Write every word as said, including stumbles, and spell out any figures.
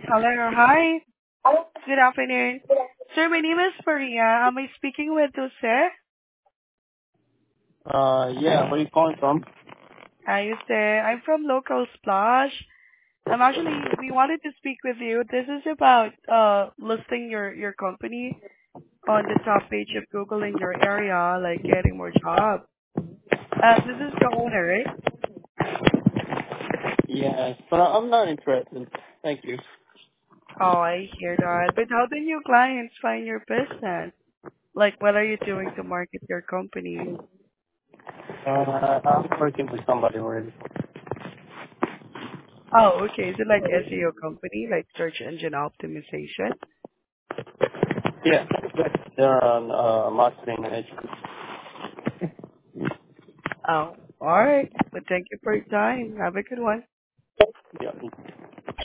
Hello. Hi. Good afternoon. Sir, my name is Maria. Am I speaking with Jose? Uh, yeah, where are you calling from? Hi, Jose. I'm from Local Splash. I'm actually, we wanted to speak with you. This is about uh listing your your company on the top page of Google in your area, like getting more job. Uh, this is the owner, right? Yes, but I'm not interested. Thank you. Oh, I hear that. But how do new clients find your business? Like, what are you doing to market your company? Uh, I'm working with somebody already. Oh, okay. Is it like S E O company, like search engine optimization? Yeah, they're on uh, marketing and education. Oh, all right. But thank you for your time. Have a good one. Yeah.